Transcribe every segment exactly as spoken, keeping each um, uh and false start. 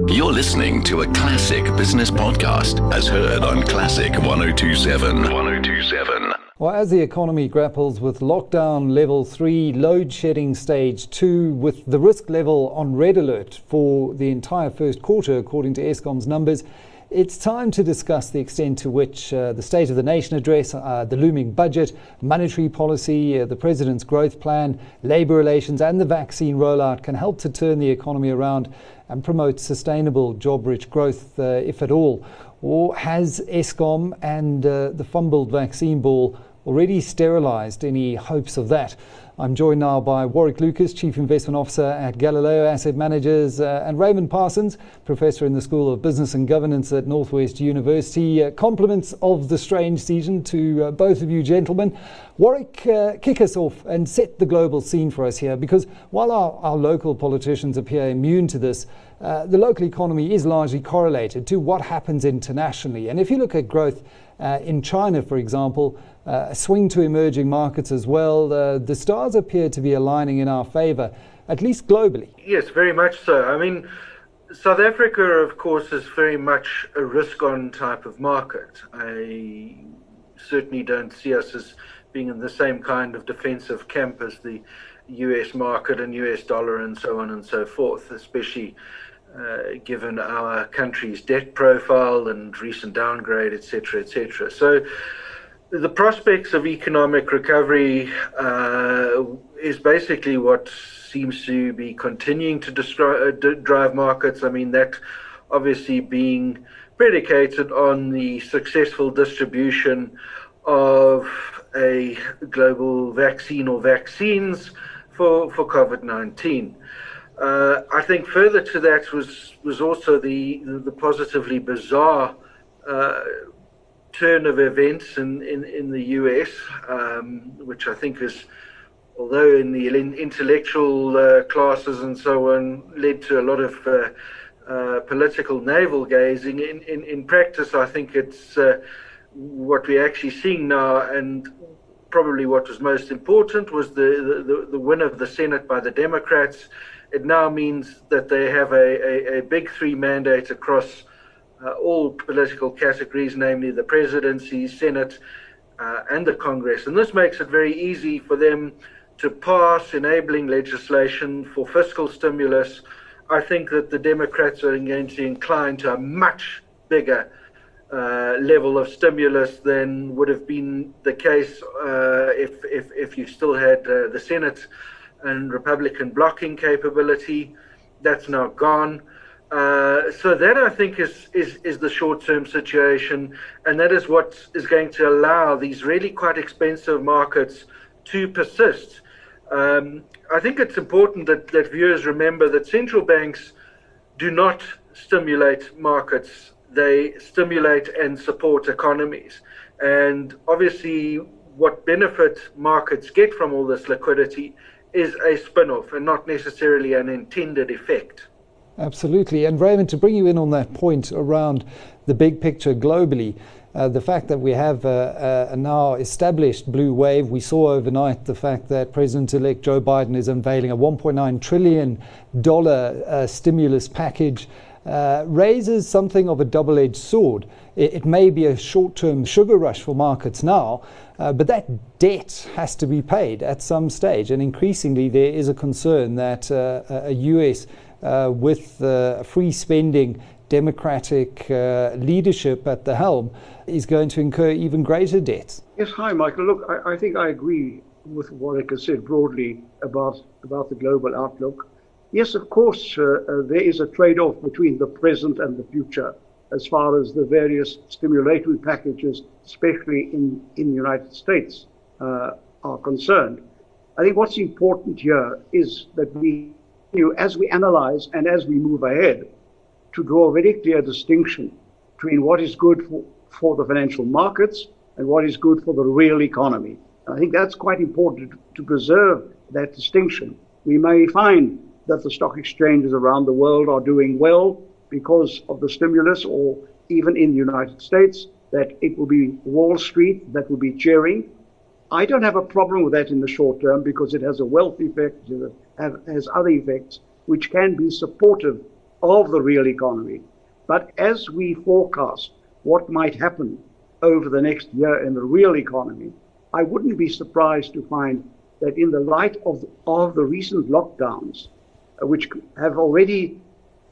You're listening to a classic business podcast as heard on Classic one oh two point seven. one oh two point seven. Well, as the economy grapples with lockdown level three, load shedding stage two, with the risk level on red alert for the entire first quarter, according to Eskom's numbers, it's time to discuss the extent to which uh, the State of the Nation address, uh, the looming budget, monetary policy, uh, the President's growth plan, labour relations and the vaccine rollout can help to turn the economy around and promote sustainable job-rich growth, uh, if at all. Or has Eskom and uh, the fumbled vaccine ball already sterilised any hopes of that? I'm joined now by Warwick Lucas, Chief Investment Officer at Galileo Asset Managers, uh, and Raymond Parsons, Professor in the School of Business and Governance at Northwest University. Uh, compliments of the strange season to uh, both of you gentlemen. Warwick, uh, kick us off and set the global scene for us here, because while our, our local politicians appear immune to this, uh, the local economy is largely correlated to what happens internationally. And if you look at growth uh, in China, for example, Uh, a swing to emerging markets as well. Uh, the stars appear to be aligning in our favour, at least globally. Yes, very much so. I mean, South Africa, of course, is very much a risk-on type of market. I certainly don't see us as being in the same kind of defensive camp as the U S market and U S dollar and so on and so forth, especially uh, given our country's debt profile and recent downgrade, et cetera, et cetera. So the prospects of economic recovery uh, is basically what seems to be continuing to destri- uh, d- drive markets. I mean, that obviously being predicated on the successful distribution of a global vaccine or vaccines for, for COVID nineteen. Uh, I think further to that was, was also the, the positively bizarre uh, turn of events in, in, in the U S, um, which I think is, although in the intellectual uh, classes and so on, led to a lot of uh, uh, political navel gazing. In, in, in practice, I think it's uh, what we're actually seeing now, and probably what was most important was the, the, the win of the Senate by the Democrats. It now means that they have a, a, a big three mandate across Uh, all political categories, namely the presidency, Senate, uh, and the Congress. And this makes it very easy for them to pass enabling legislation for fiscal stimulus. I think that the Democrats are going to incline to a much bigger uh, level of stimulus than would have been the case uh, if, if, if you still had uh, the Senate and Republican blocking capability. That's now gone. Uh, so that, I think, is, is, is the short-term situation, and that is what is going to allow these really quite expensive markets to persist. Um, I think it's important that, that viewers remember that central banks do not stimulate markets. They stimulate and support economies. And obviously what benefit markets get from all this liquidity is a spin-off and not necessarily an intended effect. Absolutely. And Raymond, to bring you in on that point around the big picture globally, uh, the fact that we have a, a now established blue wave, we saw overnight the fact that President-elect Joe Biden is unveiling a one point nine trillion dollars uh, stimulus package, uh, raises something of a double-edged sword. It, it may be a short-term sugar rush for markets now, uh, but that debt has to be paid at some stage. And increasingly there is a concern that uh, a U S Uh, with uh, free spending democratic uh, leadership at the helm is going to incur even greater debts. Yes, hi, Michael. Look, I, I think I agree with what Warwick has said broadly about, about the global outlook. Yes, of course, uh, uh, there is a trade-off between the present and the future as far as the various stimulatory packages, especially in, in the United States, uh, are concerned. I think what's important here is that we You, as we analyze and as we move ahead, to draw a very clear distinction between what is good for, for the financial markets and what is good for the real economy. And I think that's quite important to preserve that distinction. We may find that the stock exchanges around the world are doing well because of the stimulus, or even in the United States, that it will be Wall Street that will be cheering. I don't have a problem with that in the short term because it has a wealth effect, it has other effects which can be supportive of the real economy. But as we forecast what might happen over the next year in the real economy, I wouldn't be surprised to find that in the light of, of the recent lockdowns, uh, which have already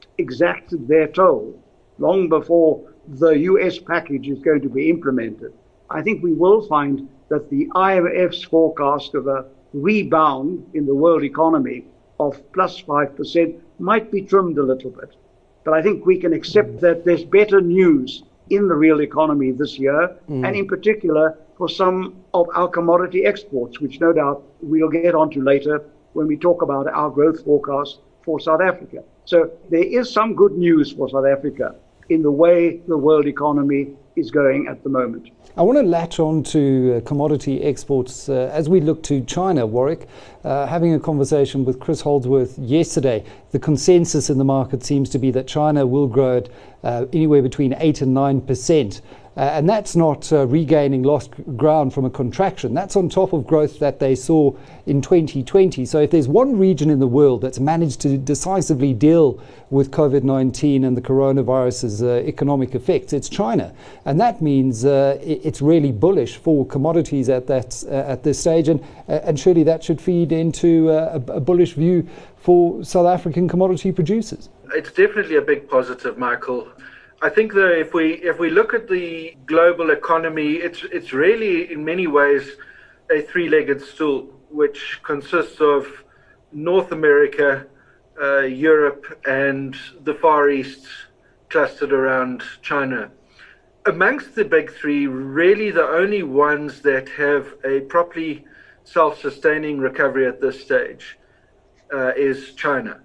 exacted their toll long before the U S package is going to be implemented, I think we will find that the I M F's forecast of a rebound in the world economy of plus five percent might be trimmed a little bit. But I think we can accept that there's better news in the real economy this year, mm. and in particular for some of our commodity exports, which no doubt we'll get onto later when we talk about our growth forecast for South Africa. So there is some good news for South Africa in the way the world economy is going at the moment. I want to latch on to uh, commodity exports uh, as we look to China, Warwick. Uh, having a conversation with Chris Holdsworth yesterday, the consensus in the market seems to be that China will grow at uh, anywhere between eight and nine percent. Uh, and that's not uh, regaining lost ground from a contraction. That's on top of growth that they saw in twenty twenty. So if there's one region in the world that's managed to decisively deal with COVID nineteen and the coronavirus's uh, economic effects, it's China. And that means uh, it's really bullish for commodities at that uh, at this stage. And, uh, and surely that should feed into uh, a, a bullish view for South African commodity producers. It's definitely a big positive, Michael. I think though, if we if we look at the global economy, it's it's really in many ways a three-legged stool, which consists of North America, uh, Europe, and the Far East clustered around China. Amongst the big three, really the only ones that have a properly self-sustaining recovery at this stage uh, is China.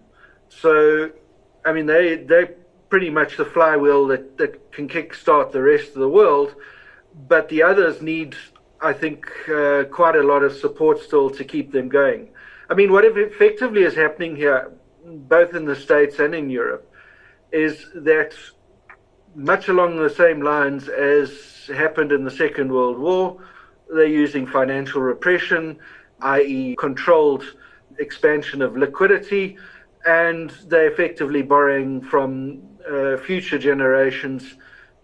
So, I mean, they they. pretty much the flywheel that, that can kickstart the rest of the world, but the others need, I think, uh, quite a lot of support still to keep them going. I mean, what effectively is happening here, both in the States and in Europe, is that much along the same lines as happened in the Second World War, they're using financial repression, that is controlled expansion of liquidity, and they're effectively borrowing from uh, future generations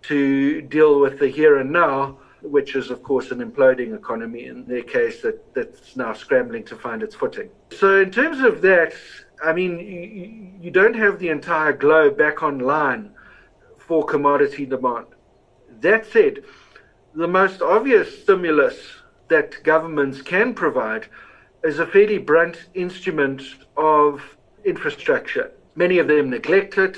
to deal with the here and now, which is, of course, an imploding economy in their case that, that's now scrambling to find its footing. So in terms of that, I mean, you, you don't have the entire globe back online for commodity demand. That said, the most obvious stimulus that governments can provide is a fairly blunt instrument of infrastructure. Many of them neglect it,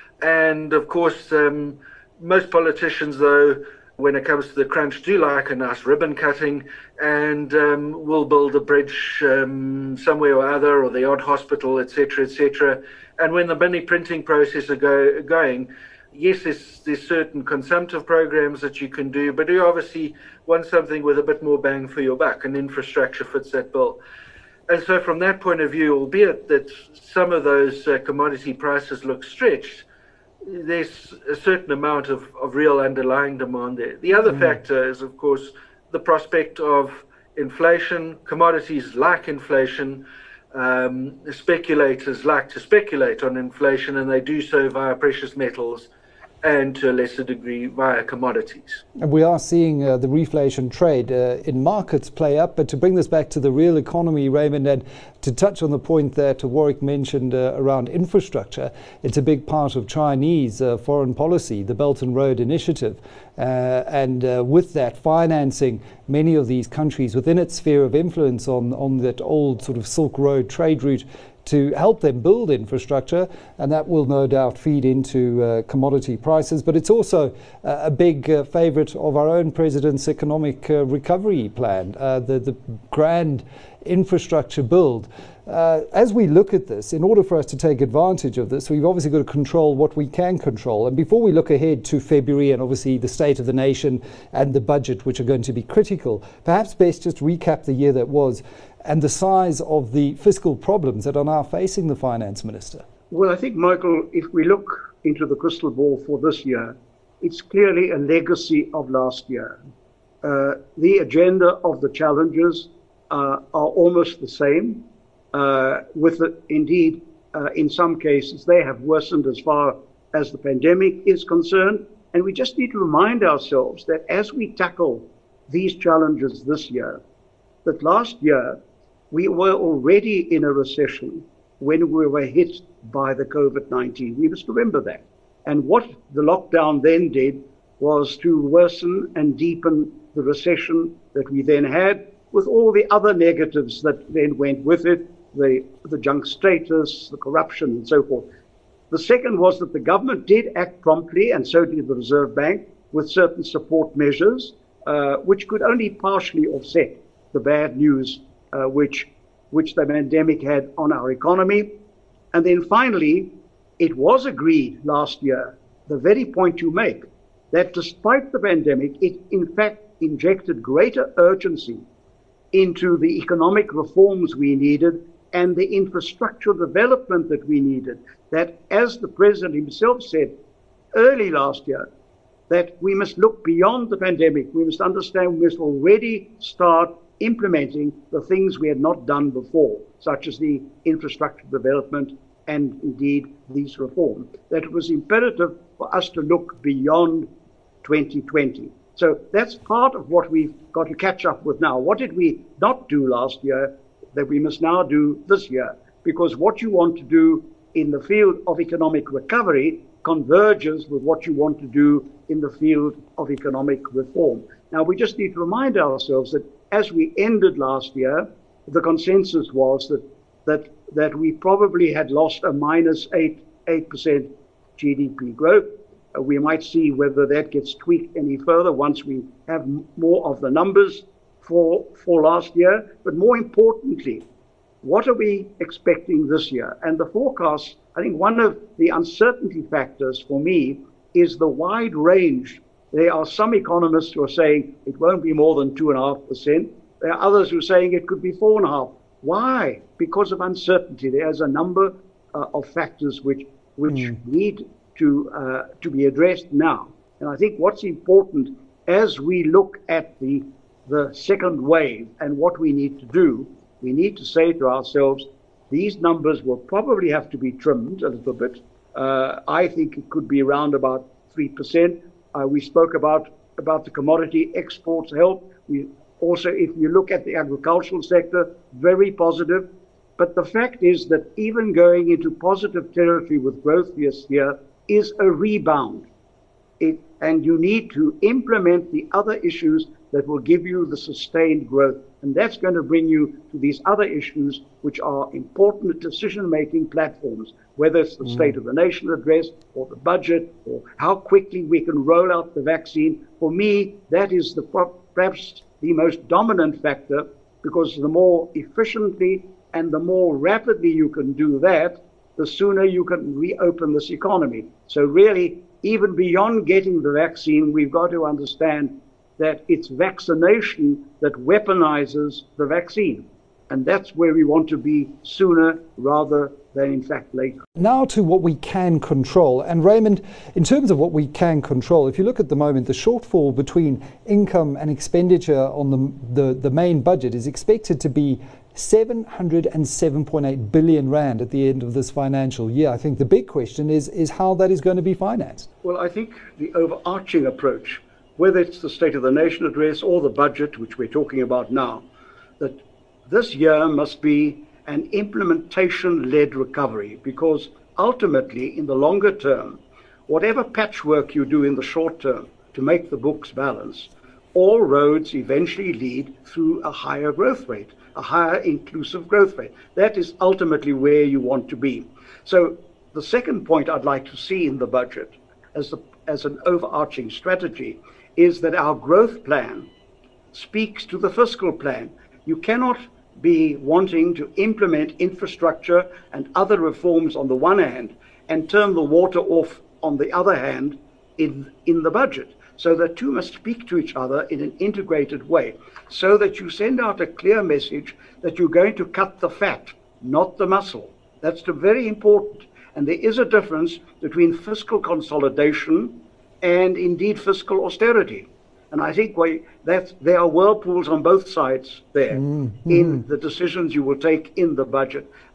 and of course um, most politicians, though, when it comes to the crunch, do like a nice ribbon cutting and um, will build a bridge um, somewhere or other, or the odd hospital, et cetera, et cetera. And when the money printing process are go, going, yes, there's, there's certain consumptive programs that you can do, but you obviously want something with a bit more bang for your buck, and infrastructure fits that bill. And so from that point of view, albeit that some of those uh, commodity prices look stretched, there's a certain amount of, of real underlying demand there. The other mm. factor is, of course, the prospect of inflation. Commodities like inflation. Um, speculators like to speculate on inflation, and they do so via precious metals and to a lesser degree via commodities. And we are seeing uh, the reflation trade uh, in markets play up. But to bring this back to the real economy, Raymond, and to touch on the point that Warwick mentioned uh, around infrastructure, it's a big part of Chinese uh, foreign policy, the Belt and Road Initiative. Uh, and uh, with that, financing many of these countries within its sphere of influence on, on that old sort of Silk Road trade route, to help them build infrastructure, and that will no doubt feed into uh, commodity prices. But it's also uh, a big uh, favourite of our own president's economic uh, recovery plan, uh, the, the grand infrastructure build. Uh, as we look at this, in order for us to take advantage of this, we've obviously got to control what we can control. And before we look ahead to February and obviously the state of the nation and the budget, which are going to be critical, perhaps best just recap the year that was and the size of the fiscal problems that are now facing the finance minister. Well, I think, Michael, if we look into the crystal ball for this year, it's clearly a legacy of last year. Uh, the agenda of the challenges uh, are almost the same, uh, with, the, indeed, Uh, in some cases, they have worsened as far as the pandemic is concerned. And we just need to remind ourselves that as we tackle these challenges this year, that last year we were already in a recession when we were hit by the COVID nineteen. We must remember that. And what the lockdown then did was to worsen and deepen the recession that we then had, with all the other negatives that then went with it, the, the junk status, the corruption, and so forth. The second was that the government did act promptly, and so did the Reserve Bank, with certain support measures, uh, which could only partially offset the bad news uh, which, which the pandemic had on our economy. And then finally, it was agreed last year, the very point you make, that despite the pandemic, it in fact injected greater urgency into the economic reforms we needed and the infrastructural development that we needed. That, as the president himself said early last year, that we must look beyond the pandemic. We must understand we must already start implementing the things we had not done before, such as the infrastructure development and indeed these reforms. That it was imperative for us to look beyond twenty twenty. So that's part of what we've got to catch up with now. What did we not do last year that we must now do this year? Because what you want to do in the field of economic recovery converges with what you want to do in the field of economic reform. Now, we just need to remind ourselves that as we ended last year, the consensus was that that that we probably had lost a minus eight eight percent G D P growth. Uh, we might see whether that gets tweaked any further once we have m- more of the numbers for for last year. But more importantly, what are we expecting this year? And the forecast, I think one of the uncertainty factors for me is the wide range. There are some economists who are saying it won't be more than two and a half percent. There are others who are saying it could be four and a half. Why? Because of uncertainty. There's a number uh, of factors which which mm. need to uh, to be addressed now. And I think what's important as we look at the the second wave and what we need to do, we need to say to ourselves, these numbers will probably have to be trimmed a little bit. Uh, I think it could be around about three percent. Uh, we spoke about, about the commodity exports help. We also, if you look at the agricultural sector, very positive. But the fact is that even going into positive territory with growth this year is a rebound. It, and you need to implement the other issues that will give you the sustained growth. And that's going to bring you to these other issues, which are important decision-making platforms, whether it's the mm. State of the Nation address or the budget or how quickly we can roll out the vaccine. For me, that is the perhaps the most dominant factor, because the more efficiently and the more rapidly you can do that, the sooner you can reopen this economy. So really, even beyond getting the vaccine, we've got to understand that it's vaccination that weaponizes the vaccine. And that's where we want to be sooner rather than, in fact, later. Now to what we can control. And Raymond, in terms of what we can control, if you look at the moment, the shortfall between income and expenditure on the, the, the main budget is expected to be seven hundred seven point eight billion rand at the end of this financial year. I think the big question is, is how that is going to be financed. Well, I think the overarching approach, whether it's the State of the Nation address or the budget, which we're talking about now, that this year must be an implementation-led recovery, because ultimately, in the longer term, whatever patchwork you do in the short term to make the books balance, all roads eventually lead through a higher growth rate, a higher inclusive growth rate. That is ultimately where you want to be. So the second point I'd like to see in the budget as, the, as an overarching strategy is that our growth plan speaks to the fiscal plan. You cannot be wanting to implement infrastructure and other reforms on the one hand and turn the water off on the other hand in, in the budget. So the two must speak to each other in an integrated way, so that you send out a clear message that you're going to cut the fat, not the muscle. That's very important. And there is a difference between fiscal consolidation and indeed fiscal austerity. And I think we, that there are whirlpools on both sides there mm-hmm. in the decisions you will take in the budget.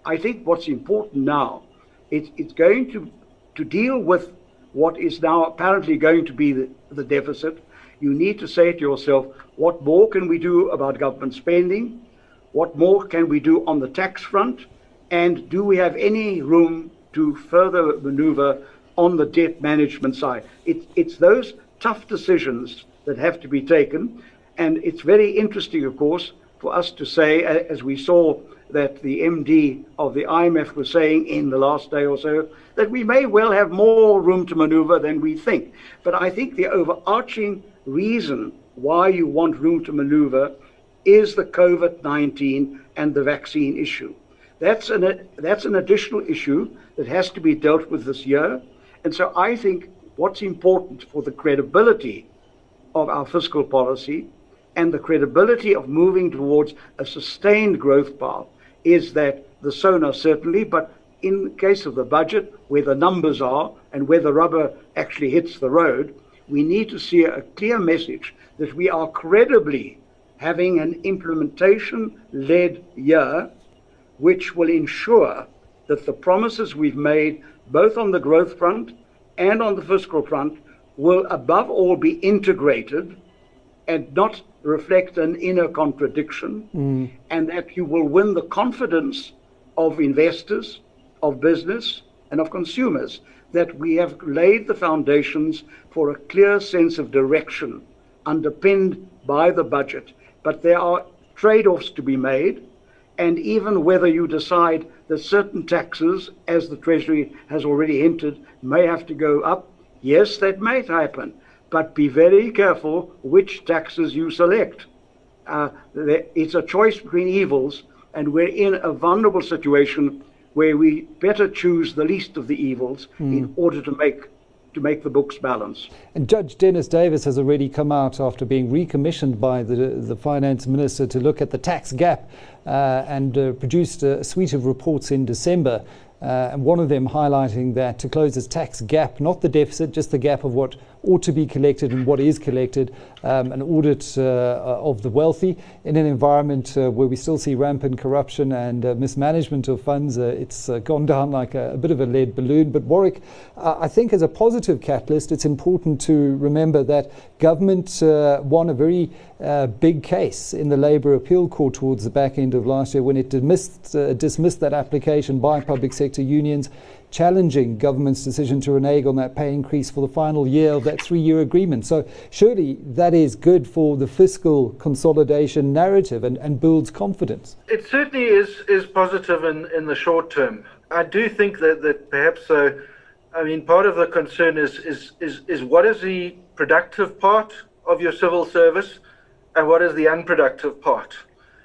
I think what's important now, it, it's going to, to deal with what is now apparently going to be the, the deficit. You need to say to yourself, what more can we do about government spending? What more can we do on the tax front? And do we have any room to further maneuver on the debt management side? It, it's those tough decisions that have to be taken. And it's very interesting, of course, for us to say, as we saw that the M D of the I M F was saying in the last day or so, that we may well have more room to maneuver than we think. But I think the overarching reason why you want room to maneuver is the COVID nineteen and the vaccine issue. That's an, that's an additional issue that has to be dealt with this year. And so I think what's important for the credibility of our fiscal policy and the credibility of moving towards a sustained growth path is that the SONA certainly, but in the case of the budget, where the numbers are and where the rubber actually hits the road, we need to see a clear message that we are credibly having an implementation-led year which will ensure that the promises we've made, both on the growth front and on the fiscal front, will above all be integrated and not reflect an inner contradiction, mm. and that you will win the confidence of investors, of business, and of consumers, that we have laid the foundations for a clear sense of direction underpinned by the budget. But there are trade-offs to be made, and even whether you decide that certain taxes, as the Treasury has already hinted, may have to go up, yes, that may happen. But be very careful which taxes you select. Uh, it's a choice between evils, and we're in a vulnerable situation where we better choose the least of the evils mm. in order to make to make the books balance. And Judge Dennis Davis has already come out after being recommissioned by the, the finance minister to look at the tax gap uh, and uh, produced a suite of reports in December. Uh, and one of them highlighting that to close this tax gap, not the deficit, just the gap of what ought to be collected and what is collected, um, an audit uh, of the wealthy in an environment uh, where we still see rampant corruption and uh, mismanagement of funds. Uh, it's uh, gone down like a, a bit of a lead balloon. But Warwick, uh, I think as a positive catalyst, it's important to remember that government uh, won a very uh, big case in the Labour Appeal Court towards the back end of last year when it dismissed, uh, dismissed that application by public sector unions, challenging government's decision to renege on that pay increase for the final year of that three-year agreement. So surely that is good for the fiscal consolidation narrative and, and builds confidence. It certainly is is positive in, in the short term. I do think that, that perhaps, uh, I mean, part of the concern is, is, is, is what is the productive part of your civil service and what is the unproductive part?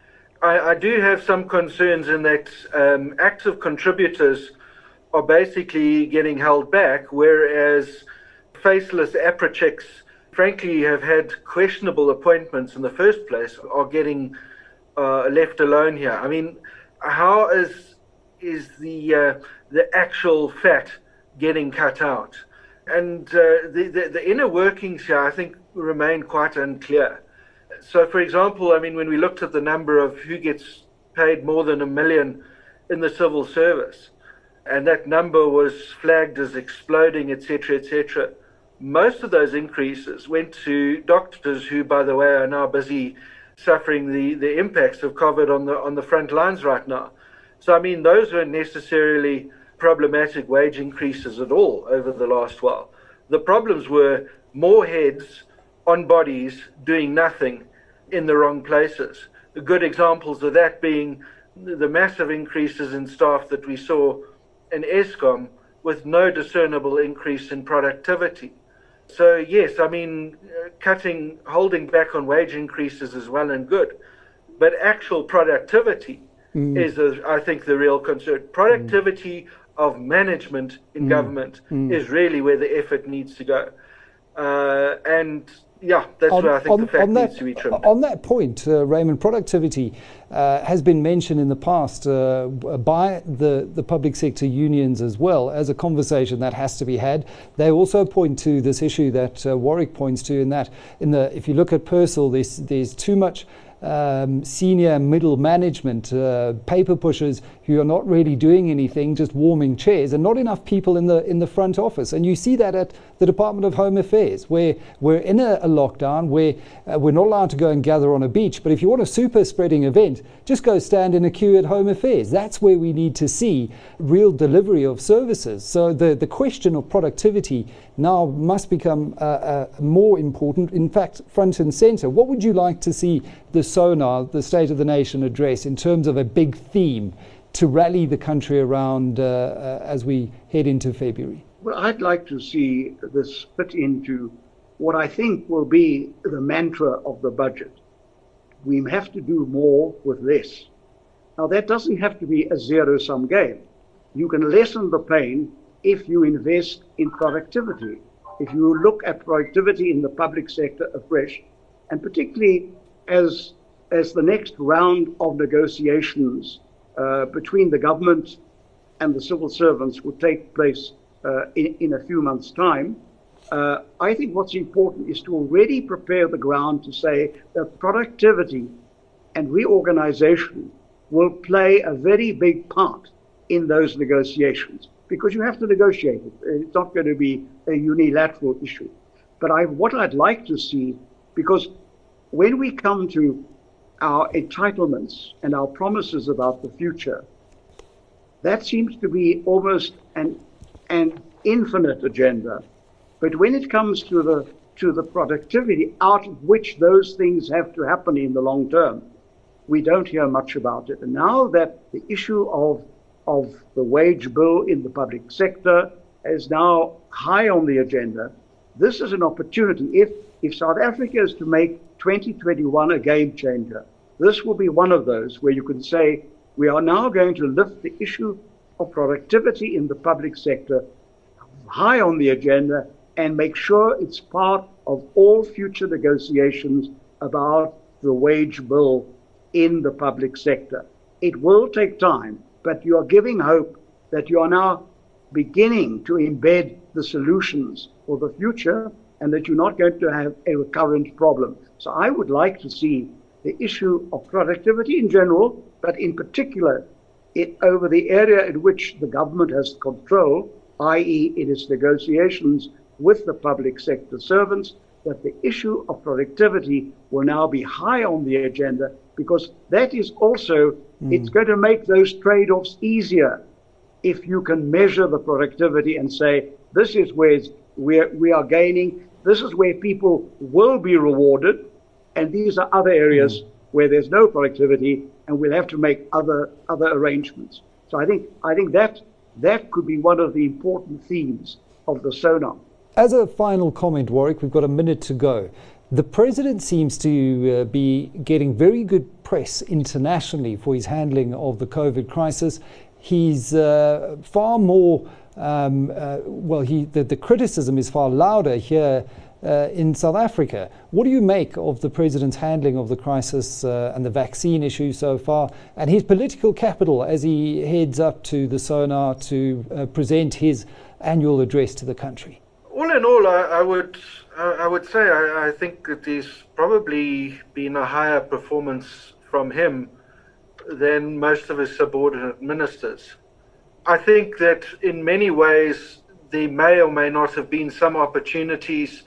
I, I do have some concerns in that um, active contributors are basically getting held back, whereas faceless APRA checks, frankly, have had questionable appointments in the first place, are getting uh, left alone here. I mean, how is is the uh, the actual fat getting cut out? And uh, the, the the inner workings here, I think, remain quite unclear. So, for example, I mean, when we looked at the number of who gets paid more than a million in the civil service, and that number was flagged as exploding, et cetera, et cetera. Most of those increases went to doctors who, by the way, are now busy suffering the, the impacts of COVID on the on the front lines right now. So, I mean, those weren't necessarily problematic wage increases at all over the last while. The problems were more heads on bodies doing nothing in the wrong places. The good examples of that being the massive increases in staff that we saw in Eskom with no discernible increase in productivity. So yes, I mean, uh, cutting, holding back on wage increases is well and good, but actual productivity mm. is, uh, I think, the real concern. Productivity mm. of management in mm. government mm. is really where the effort needs to go. Uh, and yeah, that's on, where I think on, the fact that, needs to be trimmed. On that point, uh, Raymond, productivity uh, has been mentioned in the past uh, by the, the public sector unions as well as a conversation that has to be had. They also point to this issue that uh, Warwick points to in that, in the if you look at Purcell, there's, there's too much um, senior middle management, uh, paper pushers who are not really doing anything, just warming chairs, and not enough people in the in the front office. And you see that at the Department of Home Affairs, where we're in a, a lockdown, where uh, we're not allowed to go and gather on a beach. But if you want a super spreading event, just go stand in a queue at Home Affairs. That's where we need to see real delivery of services. So the, the question of productivity now must become uh, uh, more important, in fact, front and center. What would you like to see the SONA, the State of the Nation, address in terms of a big theme to rally the country around uh, uh, as we head into February? Well, I'd like to see this fit into what I think will be the mantra of the budget. We have to do more with less. Now, that doesn't have to be a zero-sum game. You can lessen the pain if you invest in productivity. If you look at productivity in the public sector afresh, and particularly as, as the next round of negotiations uh, between the government and the civil servants will take place uh, in, in a few months' time, uh, I think what's important is to already prepare the ground to say that productivity and reorganization will play a very big part in those negotiations, because you have to negotiate it. It's not going to be a unilateral issue. But I, what I'd like to see, because when we come to our entitlements and our promises about the future, that seems to be almost an, an infinite agenda. But when it comes to the, to the productivity out of which those things have to happen in the long term, we don't hear much about it. And now that the issue of of the wage bill in the public sector is now high on the agenda, this is an opportunity. If, if South Africa is to make twenty twenty-one a game changer, this will be one of those where you can say, we are now going to lift the issue of productivity in the public sector high on the agenda and make sure it's part of all future negotiations about the wage bill in the public sector. It will take time, but you are giving hope that you are now beginning to embed the solutions for the future and that you're not going to have a recurrent problem. So I would like to see the issue of productivity in general, but in particular it, over the area in which the government has control, that is in its negotiations with the public sector servants, that the issue of productivity will now be high on the agenda, because that is also, mm. it's going to make those trade-offs easier if you can measure the productivity and say, this is where we're, we are gaining, this is where people will be rewarded, and these are other areas mm. where there's no productivity and we'll have to make other other arrangements. So I think I think that that could be one of the important themes of the SONA. As a final comment, Warwick, we've got a minute to go. The president seems to uh, be getting very good press internationally for his handling of the COVID crisis. He's uh, far more, um, uh, well, he, the, the criticism is far louder here uh, in South Africa. What do you make of the president's handling of the crisis uh, and the vaccine issue so far, and his political capital as he heads up to the SONA to uh, present his annual address to the country? All in all, I, I would I would say I, I think that there's probably been a higher performance from him than most of his subordinate ministers. I think that in many ways there may or may not have been some opportunities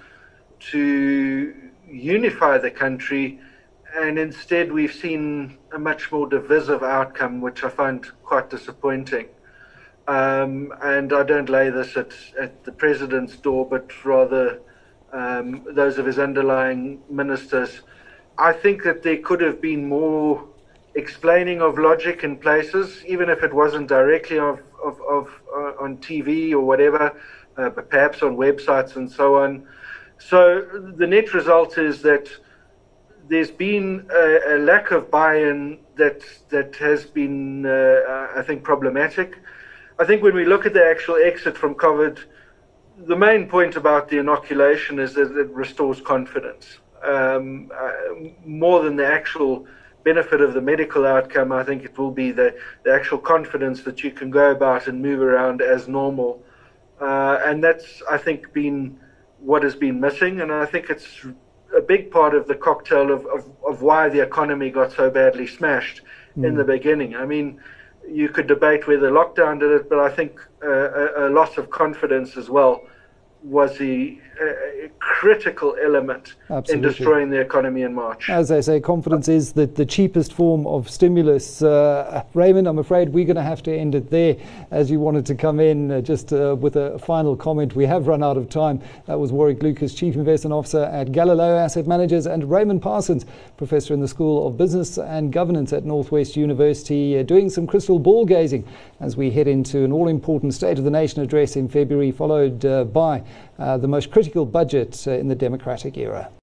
to unify the country, and instead we've seen a much more divisive outcome, which I find quite disappointing. Um, and I don't lay this at, at the president's door, but rather um, those of his underlying ministers. I think that there could have been more explaining of logic in places, even if it wasn't directly of, of, of uh, on T V or whatever, uh, but perhaps on websites and so on. So the net result is that there's been a, a lack of buy-in that that has been, uh, I think, problematic. I think when we look at the actual exit from COVID, the main point about the inoculation is that it restores confidence. Um, uh, more than the actual benefit of the medical outcome, I think it will be the, the actual confidence that you can go about and move around as normal. Uh, and that's, I think, been what has been missing. And I think it's a a big part of the cocktail of, of, of why the economy got so badly smashed mm. in the beginning. I mean, you could debate whether lockdown did it, but I think uh, a, a loss of confidence as well was the uh, critical element Absolutely. in destroying the economy in March. As I say, confidence is the, the cheapest form of stimulus. Uh, Raymond, I'm afraid we're going to have to end it there, as you wanted to come in uh, just uh, with a final comment. We have run out of time. That was Warwick Lucas, Chief Investment Officer at Galileo Asset Managers, and Raymond Parsons, Professor in the School of Business and Governance at Northwest University, uh, doing some crystal ball gazing as we head into an all-important State of the Nation address in February, followed uh, by Uh, the most critical budget uh, in the democratic era.